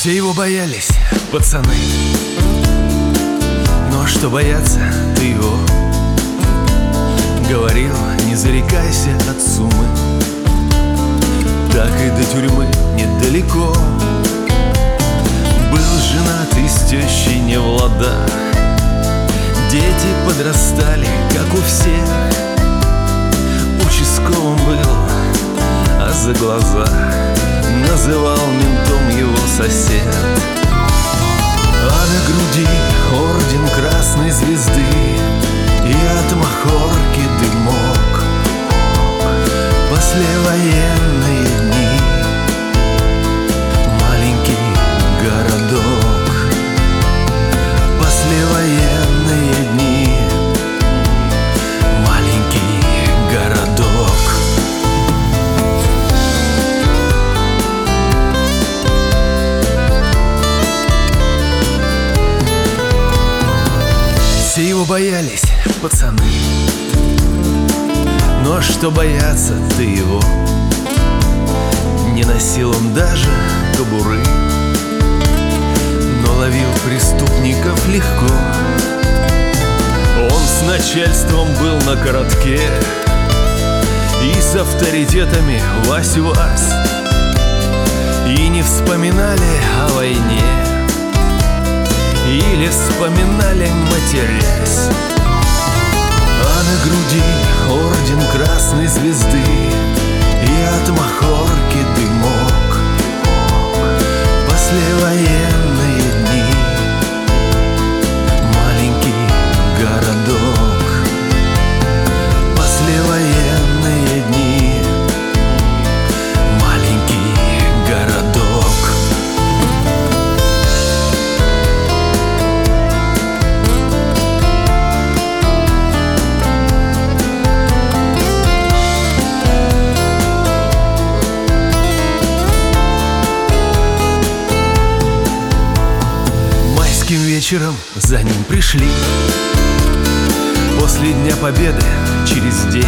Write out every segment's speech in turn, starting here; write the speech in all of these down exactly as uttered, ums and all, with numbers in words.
Все его боялись, пацаны. Но что бояться, ты его. Говорил, не зарекайся от суммы, так и до тюрьмы недалеко. Был женат и с тещей не в ладах, дети подрастали, как у всех. Участковым был, а за глаза называл ментом его сосед. А на груди орден Красной Звезды и от махорки дымок. Послевоенные дни, маленький городок. Послевоенные дни, маленький городок. Все его боялись, пацаны. Но что бояться, ты его. Не носил он даже кобуры, но ловил преступников легко. Он с начальством был на коротке и с авторитетами вась-вась. И не вспоминали о войне, или вспоминали, матерясь. А на груди орден Красной Звезды и от махорки дымок. Послевоенные дни, маленький городок. Послевоенные дни, маленький городок. Вечером за ним пришли после Дня Победы через день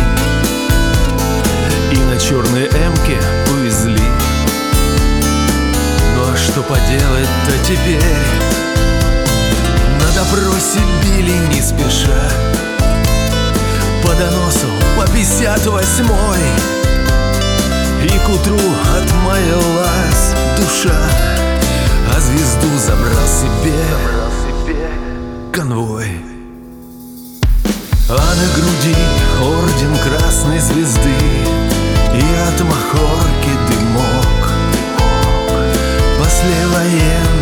и на черной эмке увезли. Ну а что поделать-то теперь? На допросе били не спеша, по доносу по пятьдесят восьмой, и к утру отмаялась душа, а звезду забрал себе конвой. А на груди орден Красной Звезды и от махорки дымок. Послевоенные